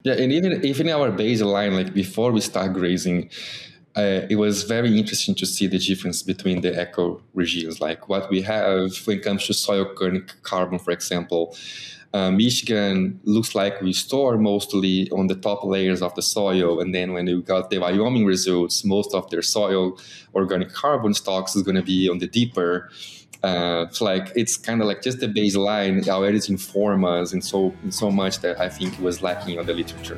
Yeah, and even our baseline, like before we start grazing, it was very interesting to see the difference between the eco regimes, like what we have when it comes to soil organic carbon, for example. Michigan looks like we store mostly on the top layers of the soil, and then when you got the Wyoming results, most of their soil organic carbon stocks is going to be on the deeper. So like it's kind of like just the baseline already inform us in so much that I think was lacking on the literature.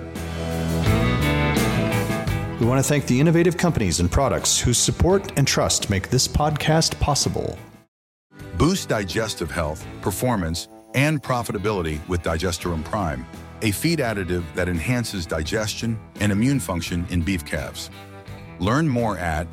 We want to thank the innovative companies and products whose support and trust make this podcast possible. Boost digestive health, performance, and profitability with Digesterum Prime, a feed additive that enhances digestion and immune function in beef calves. Learn more at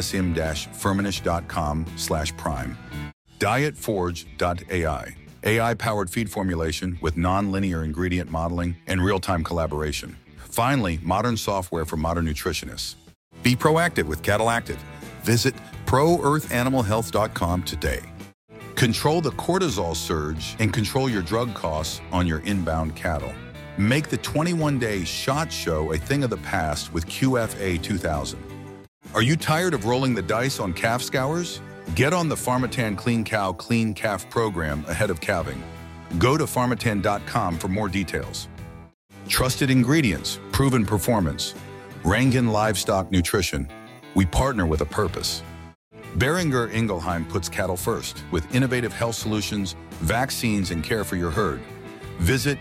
dsm-firmenich.com/prime. Dietforge.ai, AI-powered feed formulation with non-linear ingredient modeling and real-time collaboration. Finally, modern software for modern nutritionists. Be proactive with Cattle Active. Visit ProEarthAnimalHealth.com today. Control the cortisol surge and control your drug costs on your inbound cattle. Make the 21-day SHOT Show a thing of the past with QFA 2000. Are you tired of rolling the dice on calf scours? Get on the Pharmatan Clean Cow, Clean Calf program ahead of calving. Go to pharmatan.com for more details. Trusted ingredients, proven performance. Rangan Livestock Nutrition. We partner with a purpose. Boehringer Ingelheim puts cattle first with innovative health solutions, vaccines, and care for your herd. Visit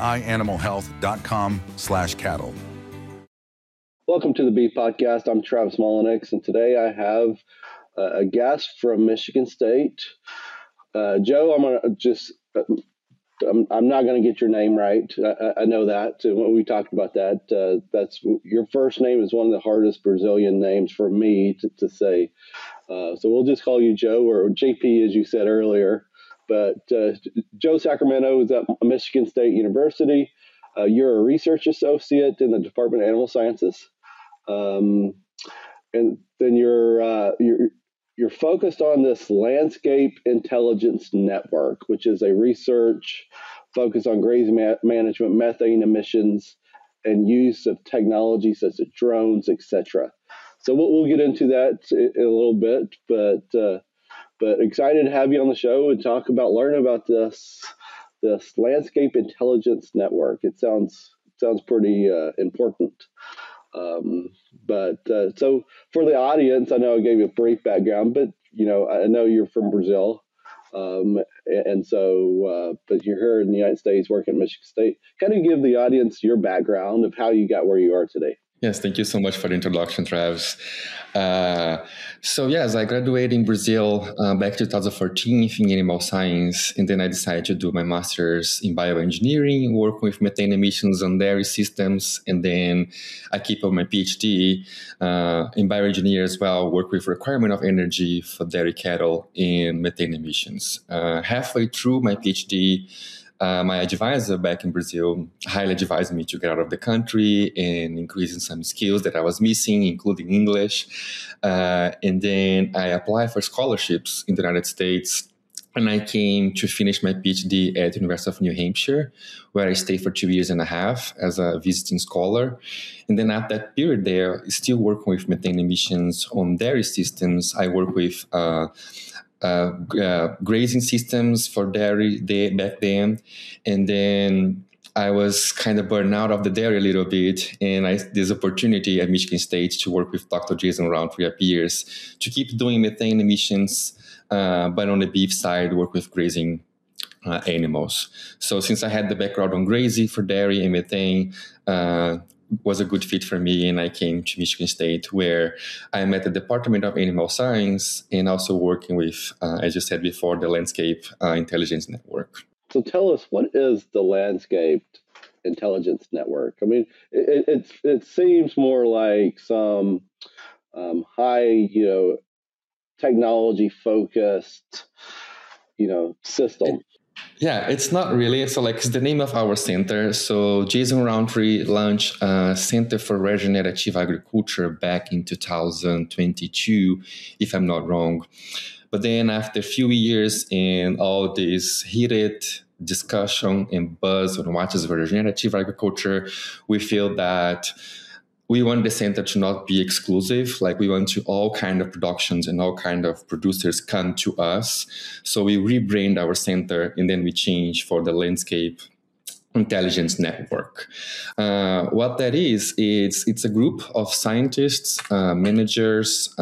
bianimalhealth.com/cattle. Welcome to the Beef Podcast. I'm Travis Mullenix, and today I have a guest from Michigan State. Joe, I'm not going to get your name right. I know that. When we talked about that, that's your first name is one of the hardest Brazilian names for me to say. So we'll just call you Joe or JP, as you said earlier. But Joe Sacramento is at Michigan State University. You're a research associate in the Department of Animal Sciences, and then you're focused on this landscape intelligence network, which is a research focused on grazing management, methane emissions, and use of technology such as drones, etc. So we'll get into that in a little bit, but excited to have you on the show and learn about this landscape intelligence network. It sounds pretty important. So for the audience, I know I gave you a brief background, but I know you're from Brazil, but you're here in the United States working at Michigan State. Kind of give the audience your background of how you got where you are today. Yes, thank you so much for the introduction, Travis. I graduated in Brazil back in 2014 in animal science, and then I decided to do my master's in bioengineering, working with methane emissions on dairy systems, and then I keep up my PhD in bioengineering as well, work with requirement of energy for dairy cattle and methane emissions. Halfway through my PhD, my advisor back in Brazil highly advised me to get out of the country and increasing some skills that I was missing, including English. And then I applied for scholarships in the United States. And I came to finish my PhD at the University of New Hampshire, where I stayed for 2 years and a half as a visiting scholar. And then at that period there, still working with methane emissions on dairy systems, I work with grazing systems for dairy back then. And then I was kind of burned out of the dairy a little bit. And this opportunity at Michigan State to work with Dr. Jason Rountree appears to keep doing methane emissions, but on the beef side, work with grazing animals. So since I had the background on grazing for dairy and methane, was a good fit for me, and I came to Michigan State, where I'm at the Department of Animal Science and also working with, as you said before, the Landscape Intelligence Network. So tell us, what is the Landscape Intelligence Network? I mean, it seems more like some high, technology-focused, system. Yeah, it's not really. So it's the name of our center. So Jason Rountree launched a Center for Regenerative Agriculture back in 2022, if I'm not wrong. But then after a few years and all this heated discussion and buzz on what is regenerative agriculture, we feel that we want the center to not be exclusive. Like we want to all kind of productions and all kind of producers come to us. So we rebrand our center and then we change for the Landscape Intelligence Network. What that is, it's a group of scientists, managers,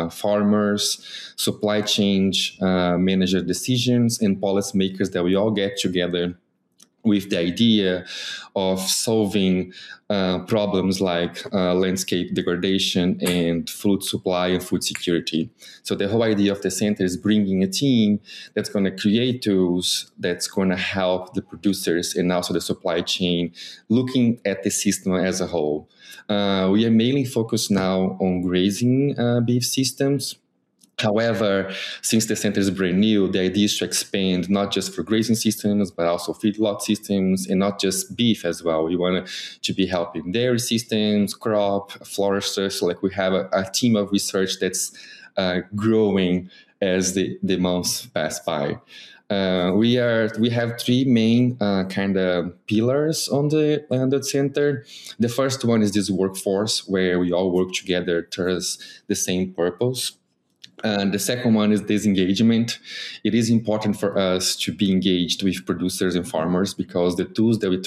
farmers, supply chain manager decisions, and policymakers that we all get together with the idea of solving problems like landscape degradation and food supply and food security. So the whole idea of the center is bringing a team that's going to create tools that's going to help the producers and also the supply chain looking at the system as a whole. We are mainly focused now on grazing beef systems. However, since the center is brand new, the idea is to expand not just for grazing systems, but also feedlot systems, and not just beef as well. We want to be helping dairy systems, crop, floristers. So like we have a team of research that's growing as the months pass by. We have three main kind of pillars on the center. The first one is this workforce where we all work together towards the same purpose. And the second one is disengagement. It is important for us to be engaged with producers and farmers because the tools that we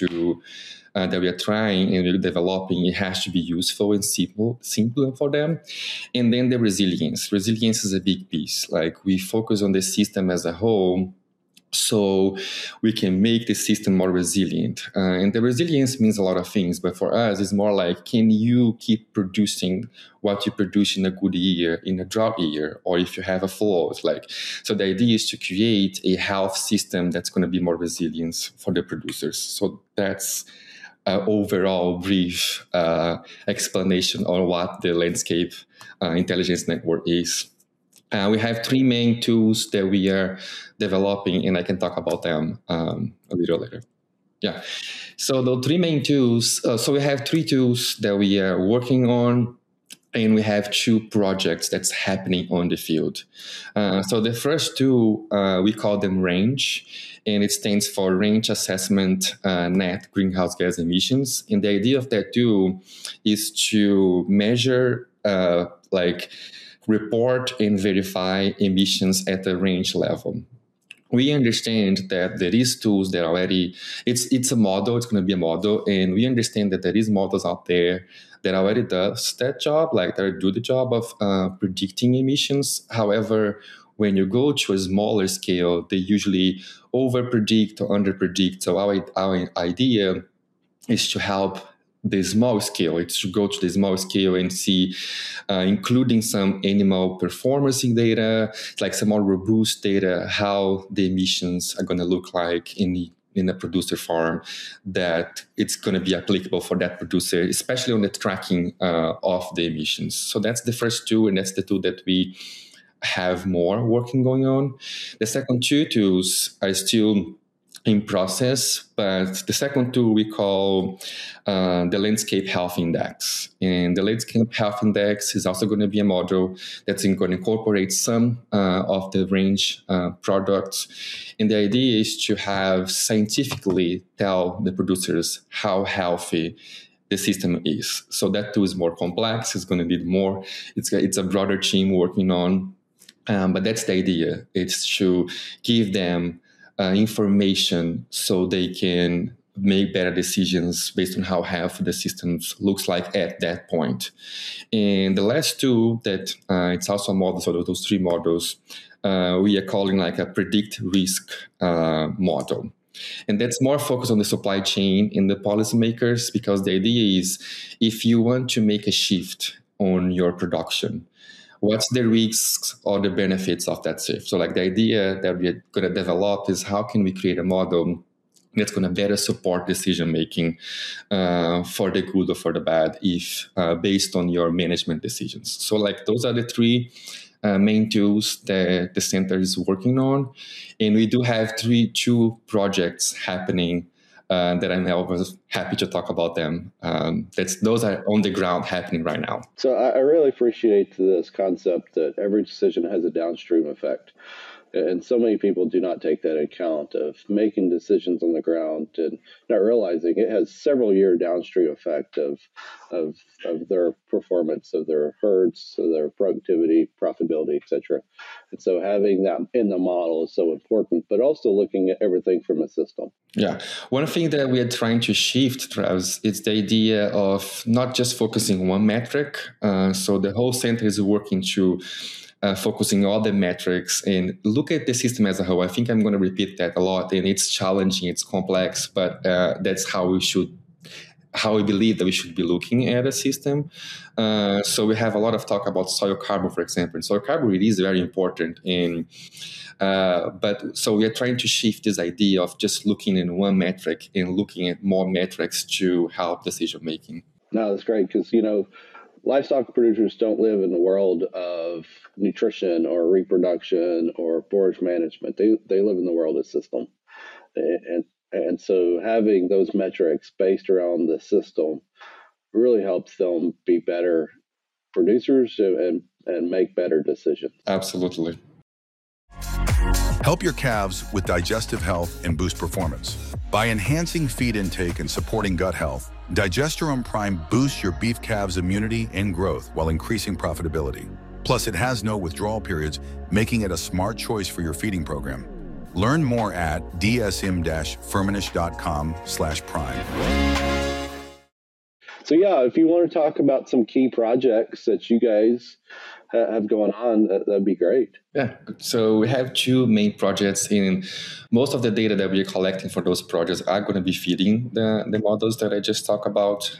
that we are trying and we're developing, it has to be useful and simple for them. And then the resilience. Resilience is a big piece. Like we focus on the system as a whole, so we can make the system more resilient. And the resilience means a lot of things, but for us, it's more like, can you keep producing what you produce in a good year, in a drought year, or if you have a flood? So the idea is to create a health system that's going to be more resilient for the producers. So that's an overall brief explanation on what the Landscape Intelligence Network is. We have three main tools that we are developing, and I can talk about them a little later. Yeah. So the three main tools, so we have three tools that we are working on, and we have two projects that's happening on the field. So the first two, we call them RANGE, and it stands for Range Assessment Net Greenhouse Gas Emissions. And the idea of that tool is to measure report and verify emissions at the range level. We understand that there is tools that already, it's a model, it's going to be a model, and we understand that there is models out there that already does that job, like that do the job of predicting emissions. However, when you go to a smaller scale, they usually over-predict or under-predict. So our idea is to help the small scale. It's to go to the small scale and see, including some animal performance data, like some more robust data, how the emissions are going to look like in a producer farm, that it's going to be applicable for that producer, especially on the tracking of the emissions. So that's the first tool, and that's the tool that we have more working going on. The second two tools are still in process, but the second tool we call the Landscape Health Index. And the Landscape Health Index is also going to be a model that's going to incorporate some of the range products. And the idea is to have scientifically tell the producers how healthy the system is. So that tool is more complex. It's going to need more. It's a broader team working on. But that's the idea. It's to give them information so they can make better decisions based on how healthy the systems looks like at that point. And the last two that it's also a model, so those three models, we are calling like a predict risk model. And that's more focused on the supply chain and the policymakers, because the idea is if you want to make a shift on your production, what's the risks or the benefits of that shift? So like the idea that we're going to develop is how can we create a model that's going to better support decision-making for the good or for the bad, if based on your management decisions. So like those are the three main tools that the center is working on. And we do have two projects happening that I'm always happy to talk about them. Those are on the ground happening right now. So I really appreciate this concept that every decision has a downstream effect. And so many people do not take that account of making decisions on the ground and not realizing it has several year downstream effect of their performance, of their herds, of their productivity, profitability, etc. And so having that in the model is so important, but also looking at everything from a system. Yeah. One thing that we are trying to shift, Travis, is the idea of not just focusing on one metric. So the whole center is working to focusing on all the metrics and look at the system as a whole. I think I'm going to repeat that a lot, and it's challenging, it's complex, but that's how we believe that we should be looking at a system. So we have a lot of talk about soil carbon, for example. And soil carbon really is very important. But so we are trying to shift this idea of just looking in one metric and looking at more metrics to help decision making. No, that's great because, livestock producers don't live in the world of nutrition or reproduction or forage management. They live in the world of system. And so having those metrics based around the system really helps them be better producers and make better decisions. Absolutely. Help your calves with digestive health and boost performance. By enhancing feed intake and supporting gut health, Digesterum Prime boosts your beef calves' immunity and growth while increasing profitability. Plus, it has no withdrawal periods, making it a smart choice for your feeding program. Learn more at dsm-firmenich.com/prime. So if you want to talk about some key projects that you guys have going on, that'd be great. Yeah. So we have two main projects, and most of the data that we are collecting for those projects are going to be feeding the models that I just talked about.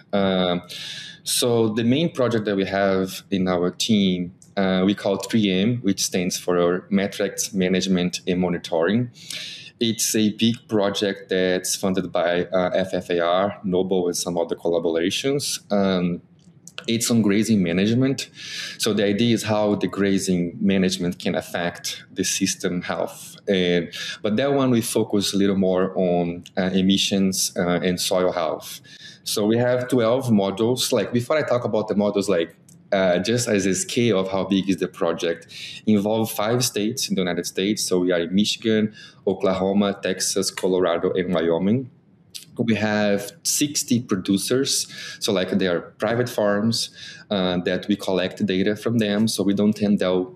So the main project that we have in our team, we call 3M, which stands for Metrics Management and Monitoring. It's a big project that's funded by FFAR, Noble, and some other collaborations. It's on grazing management. So the idea is how the grazing management can affect the system health. But that one, we focus a little more on emissions and soil health. So we have 12 modules. Like before I talk about the models, just as a scale of how big is the project, involve 5 states in the United States. So we are in Michigan, Oklahoma, Texas, Colorado, and Wyoming. We have 60 producers. So they are private farms that we collect data from them. So we don't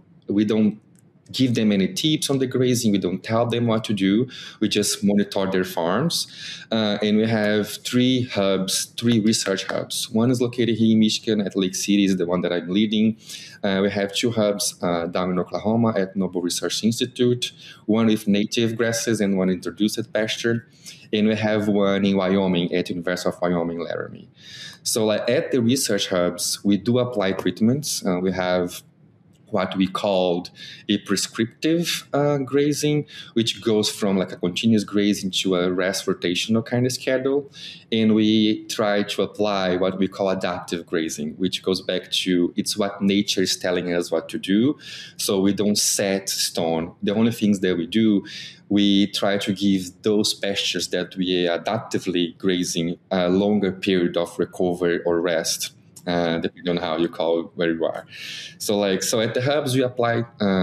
give them any tips on the grazing. We don't tell them what to do. We just monitor their farms. And we have 3 research hubs. One is located here in Michigan at Lake City, is the one that I'm leading. We have 2 hubs down in Oklahoma at Noble Research Institute, one with native grasses and one introduced pasture. And we have one in Wyoming at University of Wyoming, Laramie. So at the research hubs, we do apply treatments. We have what we called a prescriptive grazing, which goes from a continuous grazing to a rest rotational kind of schedule. And we try to apply what we call adaptive grazing, which goes back to it's what nature is telling us what to do. So we don't set stone. The only things that we do, we try to give those pastures that we are adaptively grazing a longer period of recovery or rest. Depending on how you call where you are. So at the hubs, we apply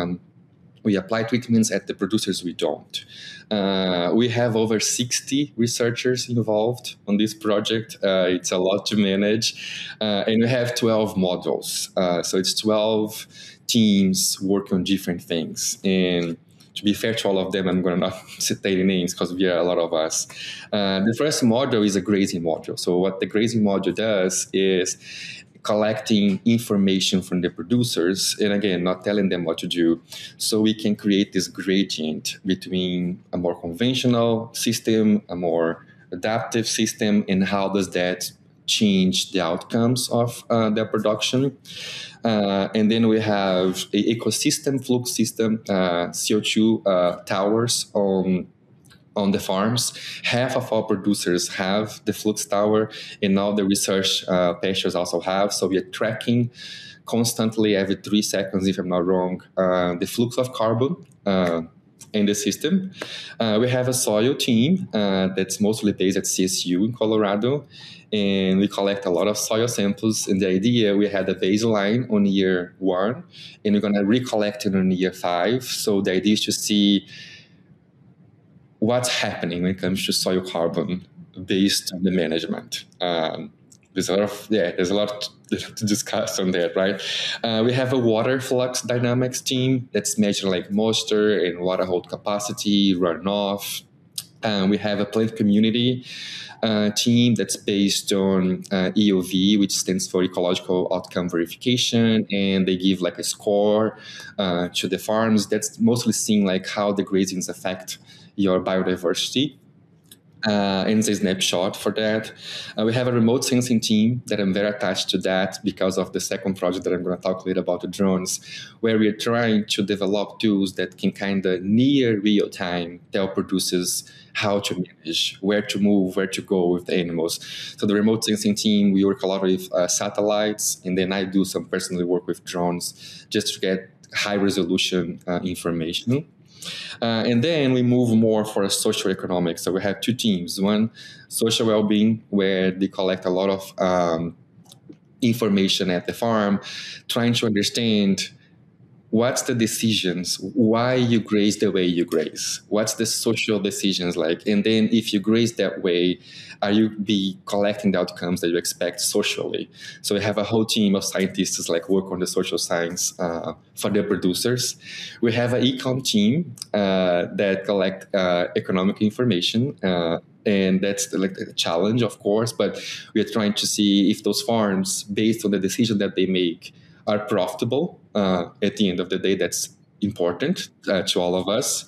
treatments. At the producers, we don't. We have over 60 researchers involved on this project. It's a lot to manage. And we have 12 modules. So it's 12 teams working on different things. And to be fair to all of them, I'm going to not cite any names because we are a lot of us. The first module is a grazing module. So what the grazing module does is collecting information from the producers, and again, not telling them what to do, so we can create this gradient between a more conventional system, a more adaptive system, and how does that change the outcomes of their production. And then we have an ecosystem flux system, CO2 towers on the farms. Half of our producers have the flux tower, and now the research pastures also have. So we are tracking constantly every 3 seconds, if I'm not wrong, the flux of carbon in the system. We have a soil team that's mostly based at CSU in Colorado, and we collect a lot of soil samples. And the idea, we had a baseline on year 1, and we're going to recollect it on year 5. So the idea is to see what's happening when it comes to soil carbon based on the management. There's a lot to discuss on that, right? We have a water flux dynamics team that's measuring like moisture and water hold capacity, runoff. We have a plant community team that's based on EOV, which stands for Ecological Outcome Verification, and they give like a score to the farms that's mostly seeing like how the grazings affect your biodiversity. And it's a snapshot for that. We have a remote sensing team that I'm very attached to that because of the second project that I'm going to talk later about the drones, where we're trying to develop tools that can kind of near real time tell producers how to manage, where to move, where to go with the animals. So the remote sensing team, we work a lot with satellites, and then I do some personally work with drones just to get high resolution information. And then we move more for social economics. So we have 2 teams. One, social well-being, where they collect a lot of information at the farm, trying to understand what's the decisions, why you graze the way you graze, what's the social decisions like, and then if you graze that way, are you be collecting the outcomes that you expect socially? So we have a whole team of scientists like work on the social science for the producers. We have an econ team that collect economic information. And that's like a challenge, of course, but we are trying to see if those farms, based on the decision that they make, are profitable. At the end of the day, that's important to all of us.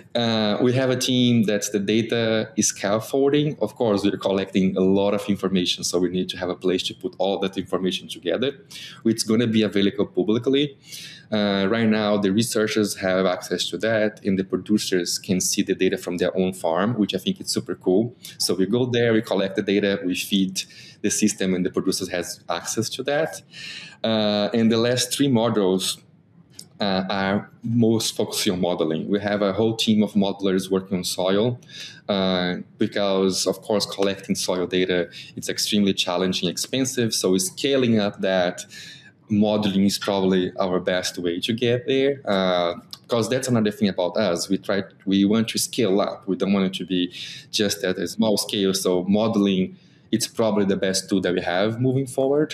We have a team that's the data scaffolding. Of course, we're collecting a lot of information, so we need to have a place to put all that information together, which is going to be available publicly. Right now, the researchers have access to that, and the producers can see the data from their own farm, which I think is super cool. So we go there, we collect the data, we feed the system, and the producers has access to that. And the last 3 modules are most focusing on modeling. We have a whole team of modelers working on soil because, of course, collecting soil data, it's extremely challenging, expensive. So scaling up that modeling is probably our best way to get there. Because that's another thing about us. We want to scale up. We don't want it to be just at a small scale. So modeling, it's probably the best tool that we have moving forward.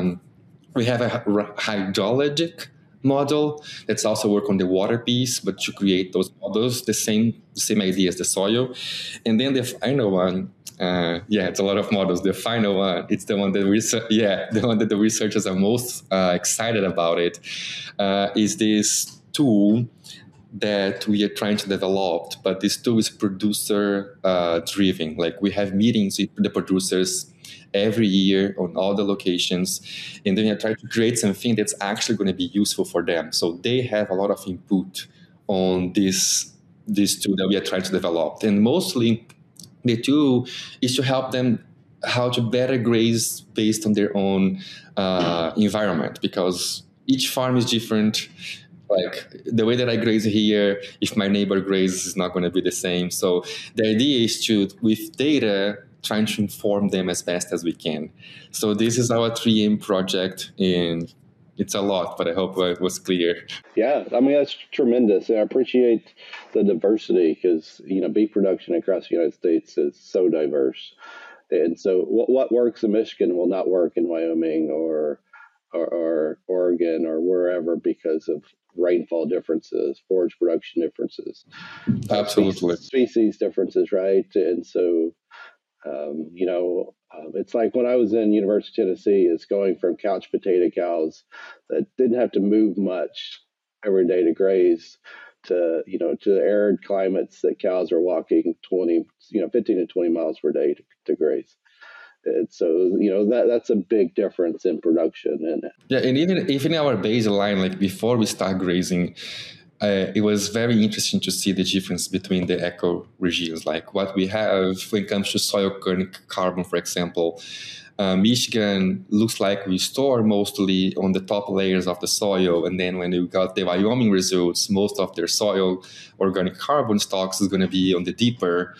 We have a hydrologic model that's also work on the water piece, but to create those models, the same idea as the soil. And then the final one, it's a lot of models. The final one, it's the one that the researchers are most excited about. It is this tool that we are trying to develop, but this tool is producer driven. Like we have meetings with the producers every year on all the locations, and then we try to create something that's actually going to be useful for them. So they have a lot of input on this tool that we are trying to develop. And mostly the tool is to help them how to better graze based on their own environment, because each farm is different. Like the way that I graze here, if my neighbor grazes, is not going to be the same. So the idea is to, with data, trying to inform them as best as we can. So this is our 3M project, and it's a lot, but I hope it was clear. Yeah, I mean, that's tremendous. I appreciate the diversity because, beef production across the United States is so diverse. And so what works in Michigan will not work in Wyoming or Oregon or wherever because of rainfall differences, forage production differences. Absolutely. Species differences, right? And so, it's like when I was in University of Tennessee, it's going from couch potato cows that didn't have to move much every day to graze to arid climates that cows are walking 15 to 20 miles per day to graze. And so, that's a big difference in production. And even our baseline, like before we start grazing, it was very interesting to see the difference between the eco regimes, like what we have when it comes to soil carbon, for example. Michigan looks like we store mostly on the top layers of the soil. And then when we got the Wyoming results, most of their soil organic carbon stocks is going to be on the deeper.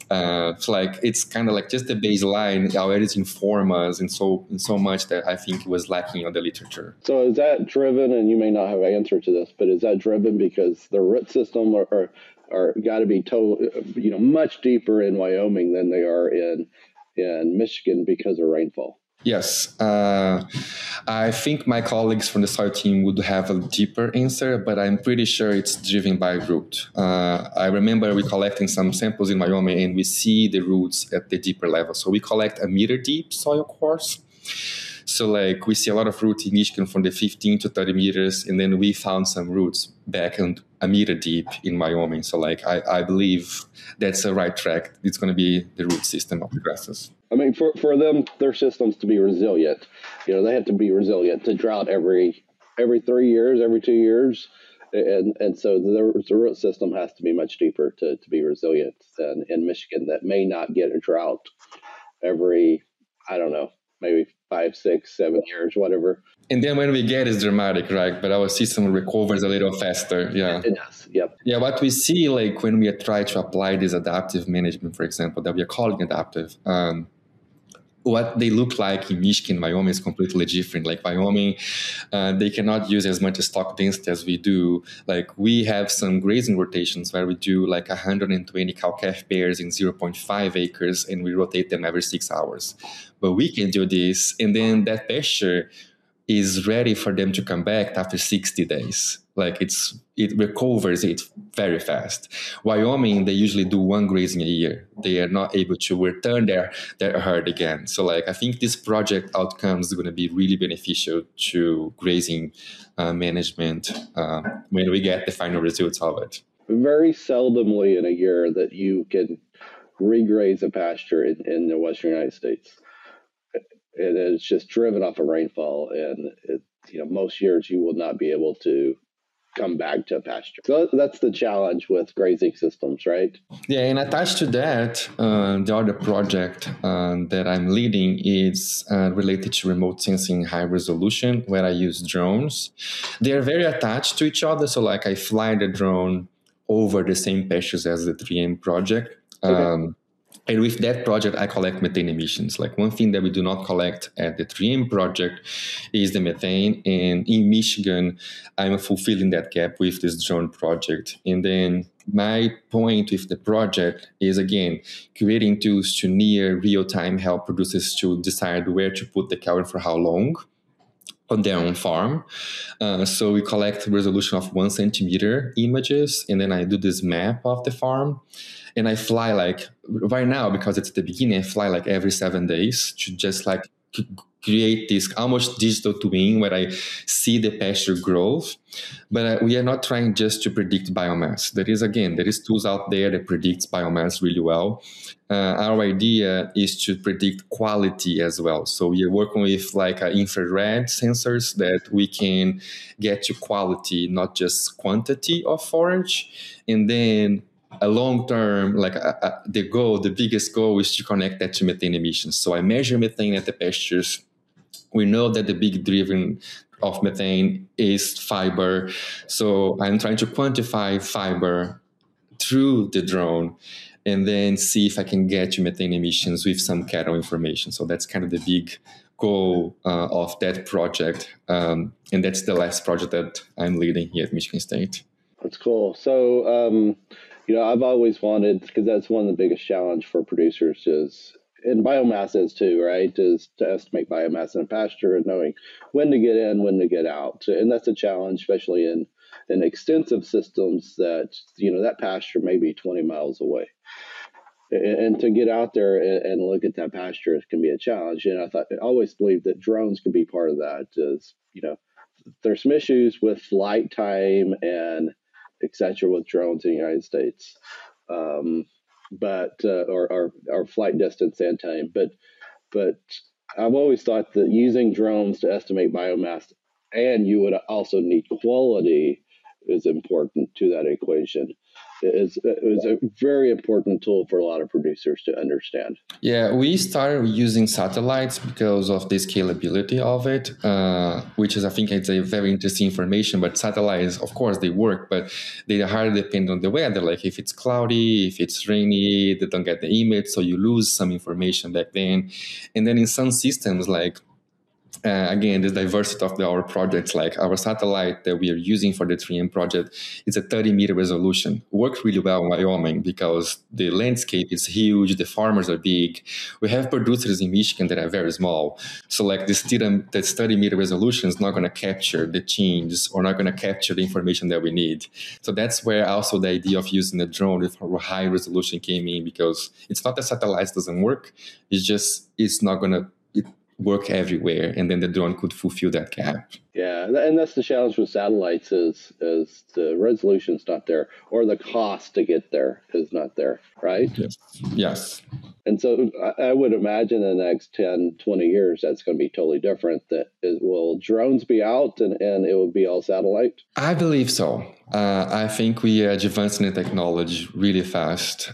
It's kind of like just the baseline already inform us in so much that I think was lacking on the literature. So is that driven, and you may not have an answer to this, but is that driven because the root system are got to be much deeper in Wyoming than they are in Michigan because of rainfall? Yes. I think my colleagues from the soil team would have a deeper answer, but I'm pretty sure it's driven by root. I remember we collecting some samples in Wyoming and we see the roots at the deeper level. So we collect a meter deep soil cores. So like we see a lot of roots in Michigan from the 15 to 30 meters, and then we found some roots back and a meter deep in Wyoming. So like I believe that's the right track. It's going to be the root system of the grasses. I mean, for them, their systems to be resilient, they have to be resilient to drought every 3 years, every 2 years. And so the root system has to be much deeper to be resilient than in Michigan that may not get a drought every, I don't know, maybe 5, 6, 7 years, whatever. And then when we get it's dramatic, right? But our system recovers a little faster. Yeah. It does. Yep. Yeah. What we see, like when we try to apply this adaptive management, for example, that we are calling adaptive, what they look like in Michigan, Wyoming is completely different. Like Wyoming, they cannot use as much stock density as we do. Like we have some grazing rotations where we do like 120 cow-calf pairs in 0.5 acres and we rotate them every 6 hours. But we can do this, and then that pasture is ready for them to come back after 60 days. Like it recovers it very fast. Wyoming, they usually do one grazing a year. They are not able to return their herd again. So like I think this project outcomes is going to be really beneficial to grazing management when we get the final results of it. Very seldomly in a year that you can regraze a pasture in the Western United States. And it's just driven off of rainfall, and most years you will not be able to come back to a pasture. So that's the challenge with grazing systems, right? Yeah, and attached to that, the other project that I'm leading is related to remote sensing high resolution, where I use drones. They're very attached to each other, so like I fly the drone over the same pastures as the 3M project. Okay. And with that project, I collect methane emissions. Like one thing that we do not collect at the 3M project is the methane. And in Michigan, I'm fulfilling that gap with this drone project. And then my point with the project is, again, creating tools to near real-time help producers to decide where to put the cow and for how long on their own farm. So we collect resolution of 1 centimeter images, and then I do this map of the farm. And I fly like right now, because it's the beginning, I fly like every 7 days to just like create this almost digital twin where I see the pasture growth. But we are not trying just to predict biomass. There is tools out there that predicts biomass really well. Our idea is to predict quality as well. So we are working with like infrared sensors that we can get to quality, not just quantity of forage. And then a long term, like the biggest goal is to connect that to methane emissions. So I measure methane at the pastures. We know that the big driven of methane is fiber. So I'm trying to quantify fiber through the drone and then see if I can get to methane emissions with some cattle information. So that's kind of the big goal of that project. And that's the last project that I'm leading here at Michigan State. That's cool. So, I've always wanted, because that's one of the biggest challenge for producers is, and biomass is too, right, is to estimate biomass in a pasture and knowing when to get in, when to get out. And that's a challenge, especially in extensive systems that, that pasture may be 20 miles away. And to get out there and look at that pasture can be a challenge. And I always believed that drones could be part of that. Is, there's some issues with flight time and et cetera with drones in the United States, but or flight distance and time. But I've always thought that using drones to estimate biomass, and you would also need quality, is important to that equation. is a very important tool for a lot of producers to understand. Yeah, we started using satellites because of the scalability of it, which is, I think, it's a very interesting information. But satellites, of course, they work, but they hardly depend on the weather. Like if it's cloudy, if it's rainy, they don't get the image, so you lose some information back then. And then in some systems, like again, the diversity of our projects, like our satellite that we are using for the 3M project, it's a 30-meter resolution. Works really well in Wyoming because the landscape is huge, the farmers are big. We have producers in Michigan that are very small. So like this 30-meter resolution is not going to capture the changes or not going to capture the information that we need. So that's where also the idea of using a drone with high resolution came in, because it's not that satellites doesn't work, it's not going to work everywhere, and then the drone could fulfill that gap. Yeah, and that's the challenge with satellites is the resolution's not there, or the cost to get there is not there, right? Yes. And so I would imagine in the next 10, 20 years, that's going to be totally different. Will drones be out and it will be all satellite? I believe so. I think we are advancing the technology really fast.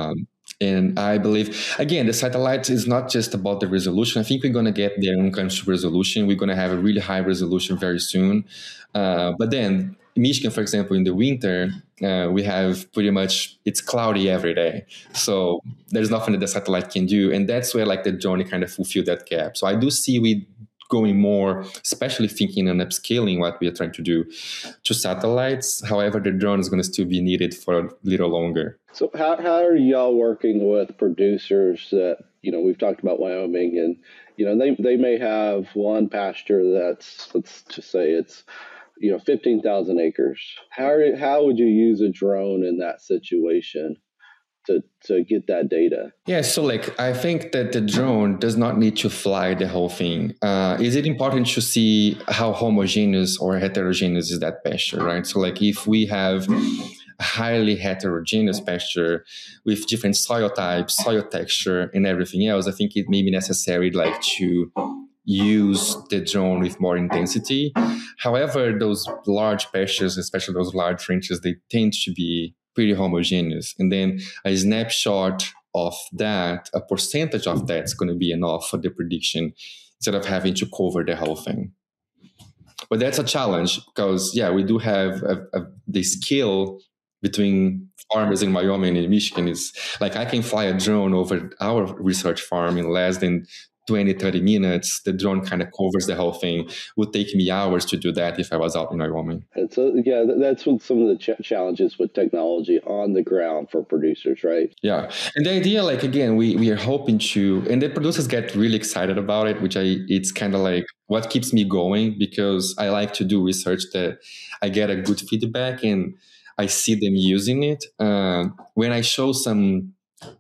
And I believe, again, the satellite is not just about the resolution. I think we're going to get there when it comes to resolution. We're going to have a really high resolution very soon. But then Michigan, for example, in the winter, we have pretty much, it's cloudy every day. So there's nothing that the satellite can do. And that's where like the drone kind of fulfill that gap. So I do see we going more, especially thinking and upscaling what we are trying to do to satellites. However, the drone is going to still be needed for a little longer. So how are y'all working with producers that, we've talked about Wyoming, and, they may have one pasture that's, let's just say it's, 15,000 acres. How would you use a drone in that situation to get that data? Yeah, so like I think that the drone does not need to fly the whole thing. Is it important to see how homogeneous or heterogeneous is that pasture, right? So like if we have a highly heterogeneous pasture with different soil types, soil texture, and everything else, I think it may be necessary like to use the drone with more intensity. However, those large pastures, especially those large ranches, they tend to be pretty homogeneous. And then a snapshot of that, a percentage of that's going to be enough for the prediction instead of having to cover the whole thing. But that's a challenge because, we do have the skill between farmers in Wyoming and Michigan. Is like I can fly a drone over our research farm in less than 20, 30 minutes. The drone kind of covers the whole thing. It would take me hours to do that if I was out in Wyoming. And so, that's what some of the challenges with technology on the ground for producers, right? Yeah. And the idea, like, again, we are hoping to, and the producers get really excited about it, it's kind of like what keeps me going, because I like to do research that I get a good feedback and I see them using it. When I show some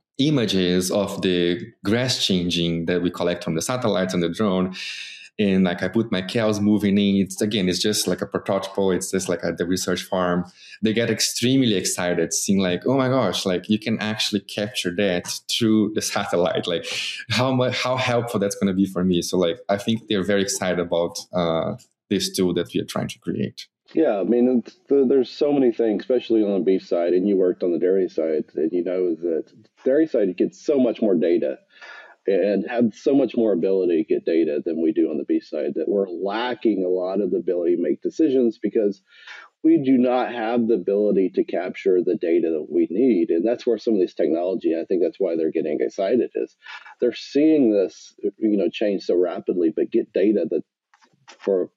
images of the grass changing that we collect from the satellites and the drone, and like I put my cows moving in, it's just like a prototype. It's just like at the research farm. They get extremely excited seeing like, oh my gosh, like you can actually capture that through the satellite. Like how helpful that's going to be for me. So like, I think they're very excited about this tool that we are trying to create. Yeah, I mean, there's so many things, especially on the beef side, and you worked on the dairy side, and that dairy side gets so much more data and have so much more ability to get data than we do on the beef side, that we're lacking a lot of the ability to make decisions because we do not have the ability to capture the data that we need. And that's where some of this technology, I think that's why they're getting excited, is they're seeing this, change so rapidly, but get data that for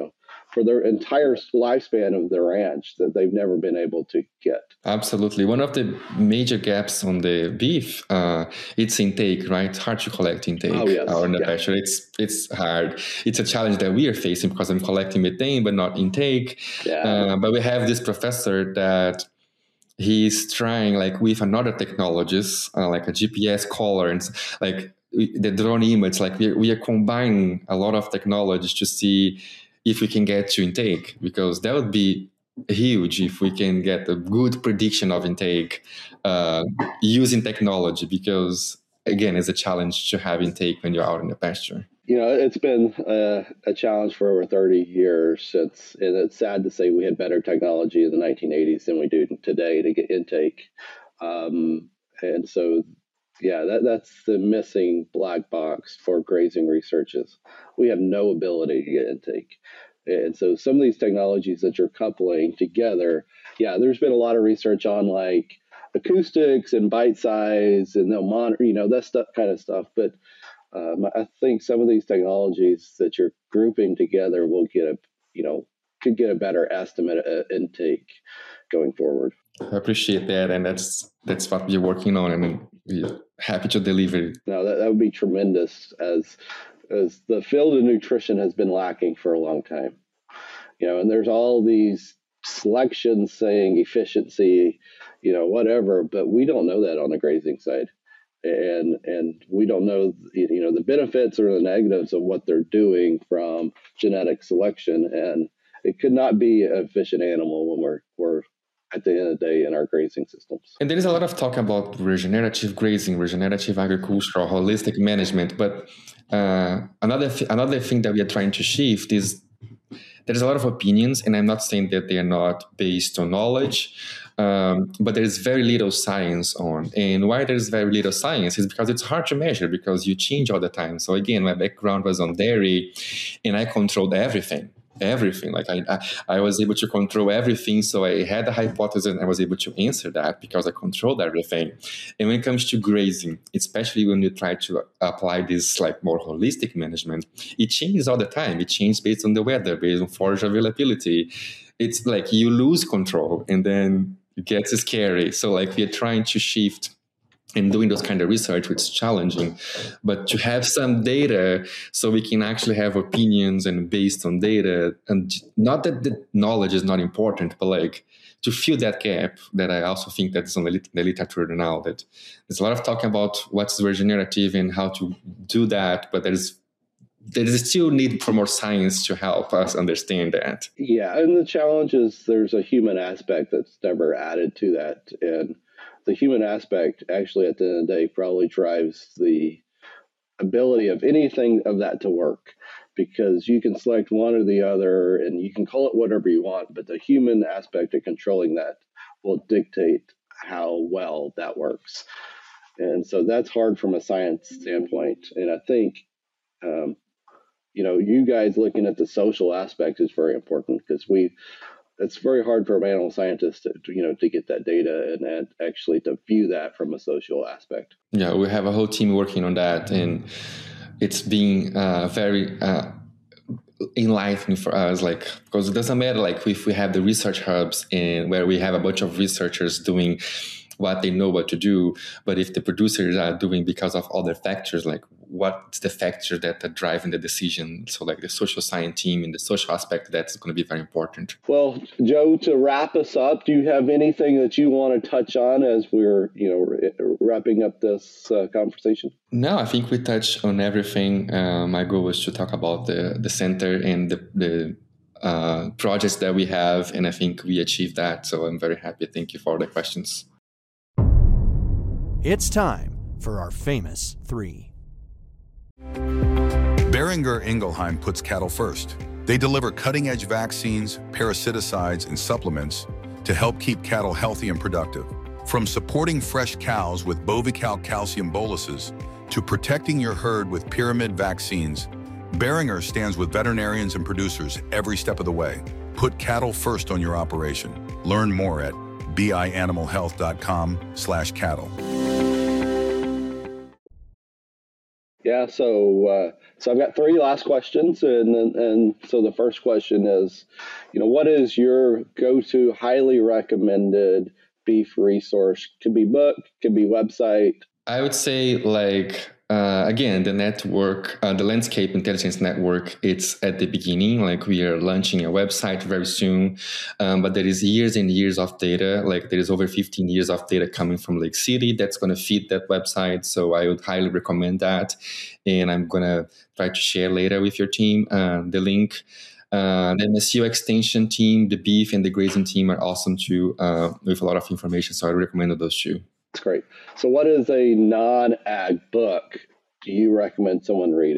their entire lifespan of their ranch that they've never been able to get. Absolutely. One of the major gaps on the beef, it's intake, right? It's hard to collect intake on the pasture. It's hard. It's a challenge that we are facing because I'm collecting methane, but not intake. Yeah. But we have this professor that he's trying like with another technologies, like a GPS collar and like the drone image, like we are combining a lot of technologies to see if we can get to intake, because that would be huge if we can get a good prediction of intake using technology, because again, it's a challenge to have intake when you're out in the pasture. It's been a challenge for over 30 years. And it's sad to say we had better technology in the 1980s than we do today to get intake. And so, that's the missing black box for grazing researches. We have no ability to get intake. And so some of these technologies that you're coupling together, there's been a lot of research on like acoustics and bite size, and they'll monitor, that kind of stuff. But I think some of these technologies that you're grouping together will could get a better estimate of intake going forward. I appreciate that, and that's what we're working on, and we're happy to deliver. No, that would be tremendous, as the field of nutrition has been lacking for a long time. And there's all these selections saying efficiency, whatever, but we don't know that on the grazing side. And we don't know, the benefits or the negatives of what they're doing from genetic selection. And it could not be an efficient animal when we're at the end of the day in our grazing systems. And there is a lot of talk about regenerative grazing, regenerative agriculture, or holistic management. But another thing that we are trying to shift is there's a lot of opinions, and I'm not saying that they are not based on knowledge, but there's very little science on. And why there's very little science is because it's hard to measure, because you change all the time. So again, my background was on dairy, and I controlled everything. Like I was able to control everything. So I had a hypothesis and I was able to answer that because I controlled everything. And when it comes to grazing, especially when you try to apply this like more holistic management, it changes all the time. It changes based on the weather, based on forage availability. It's like you lose control and then it gets scary. So like we're trying to shift and doing those kind of research, which is challenging, but to have some data so we can actually have opinions and based on data, and not that the knowledge is not important, but like to fill that gap that I also think that's on the literature now, that there's a lot of talking about what's regenerative and how to do that, but there is still need for more science to help us understand that. Yeah, and the challenge is there's a human aspect that's never added to that, and the human aspect actually at the end of the day probably drives the ability of anything of that to work, because you can select one or the other and you can call it whatever you want, but the human aspect of controlling that will dictate how well that works. And so that's hard from a science standpoint. And I think, you guys looking at the social aspect is very important, because it's very hard for animal scientists to get that data and actually to view that from a social aspect. Yeah, we have a whole team working on that, and it's been very enlightening for us, like, because it doesn't matter like if we have the research hubs and where we have a bunch of researchers doing what they know what to do, but if the producers are doing because of other factors, like what's the factor that are driving the decision? So like the social science team and the social aspect, that's going to be very important. Well, Joe, to wrap us up, do you have anything that you want to touch on as we're wrapping up this conversation? No, I think we touched on everything. My goal was to talk about the center and the projects that we have, and I think we achieved that. So I'm very happy. Thank you for all the questions. It's time for our famous three. Boehringer Ingelheim puts cattle first. They deliver cutting-edge vaccines, parasiticides, and supplements to help keep cattle healthy and productive. From supporting fresh cows with Bovical calcium boluses to protecting your herd with Pyramid vaccines, Boehringer stands with veterinarians and producers every step of the way. Put cattle first on your operation. Learn more at bianimalhealth.com/cattle. Yeah, so I've got three last questions, and so the first question is, what is your go-to highly recommended beef resource? Could be book, could be website. I would say again, the network, the Landscape Intelligence Network, it's at the beginning. Like we are launching a website very soon, but there is years and years of data. Like there is over 15 years of data coming from Lake City that's going to feed that website. So I would highly recommend that. And I'm going to try to share later with your team the link. The MSU extension team, the beef and the grazing team are awesome too, with a lot of information. So I recommend those two. That's great. So what is a non-ag book do you recommend someone reading?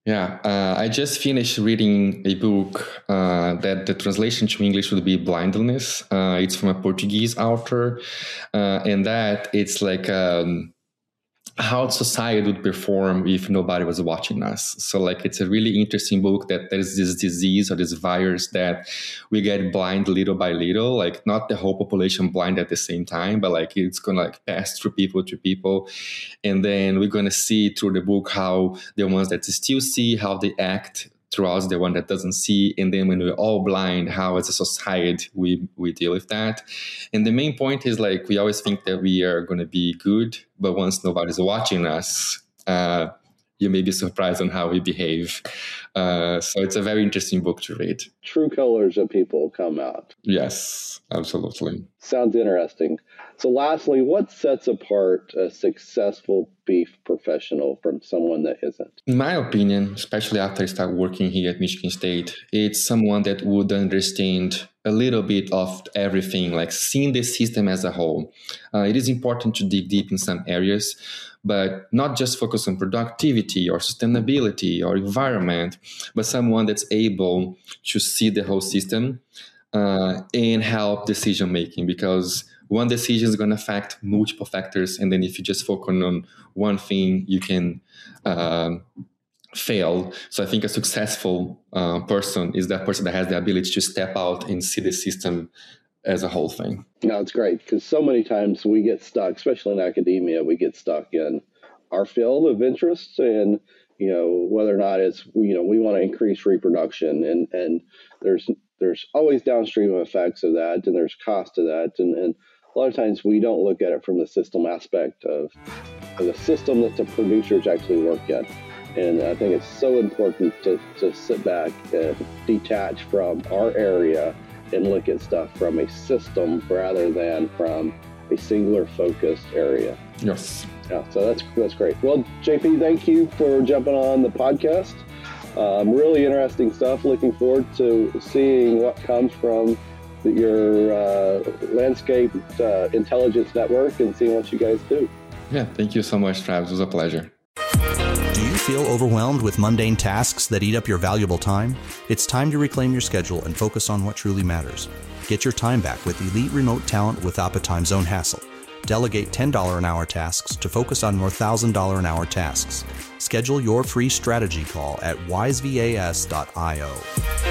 Yeah, I just finished reading a book that the translation to English would be Blindness. It's from a Portuguese author, and that it's like how society would perform if nobody was watching us. So like it's a really interesting book that there's this disease or this virus that we get blind little by little, like not the whole population blind at the same time, but like it's gonna like pass through people to people. And then we're gonna see through the book how the ones that still see, how they act throughout the one that doesn't see. And then when we're all blind, how as a society we deal with that. And the main point is like, we always think that we are going to be good, but once nobody's watching us, you may be surprised on how we behave. So it's a very interesting book to read. True colors of people come out. Yes, absolutely. Sounds interesting. So lastly, what sets apart a successful beef professional from someone that isn't? In my opinion, especially after I start working here at Michigan State, it's someone that would understand a little bit of everything, like seeing the system as a whole. It is important to dig deep in some areas, but not just focus on productivity or sustainability or environment, but someone that's able to see the whole system and help decision making, because one decision is going to affect multiple factors. And then if you just focus on one thing, you can fail. So I think a successful person is that person that has the ability to step out and see the system as a whole thing. No, it's great, because so many times we get stuck, especially in academia, we get stuck in our field of interest, and whether or not it's we want to increase reproduction, and there's always downstream effects of that, and there's cost to that, and a lot of times we don't look at it from the system aspect of the system that the producers actually work in. And I think it's so important to sit back and detach from our area and look at stuff from a system rather than from a singular focused area. Yes. Yeah, so that's great. Well, JP, thank you for jumping on the podcast. Really interesting stuff. Looking forward to seeing what comes from your landscape intelligence network and seeing what you guys do. Yeah, thank you so much, Travis. It was a pleasure. Do you feel overwhelmed with mundane tasks that eat up your valuable time? It's time to reclaim your schedule and focus on what truly matters. Get your time back with elite remote talent without the time zone hassle. Delegate $10 an hour tasks to focus on more $1,000 an hour tasks. Schedule your free strategy call at wisevas.io.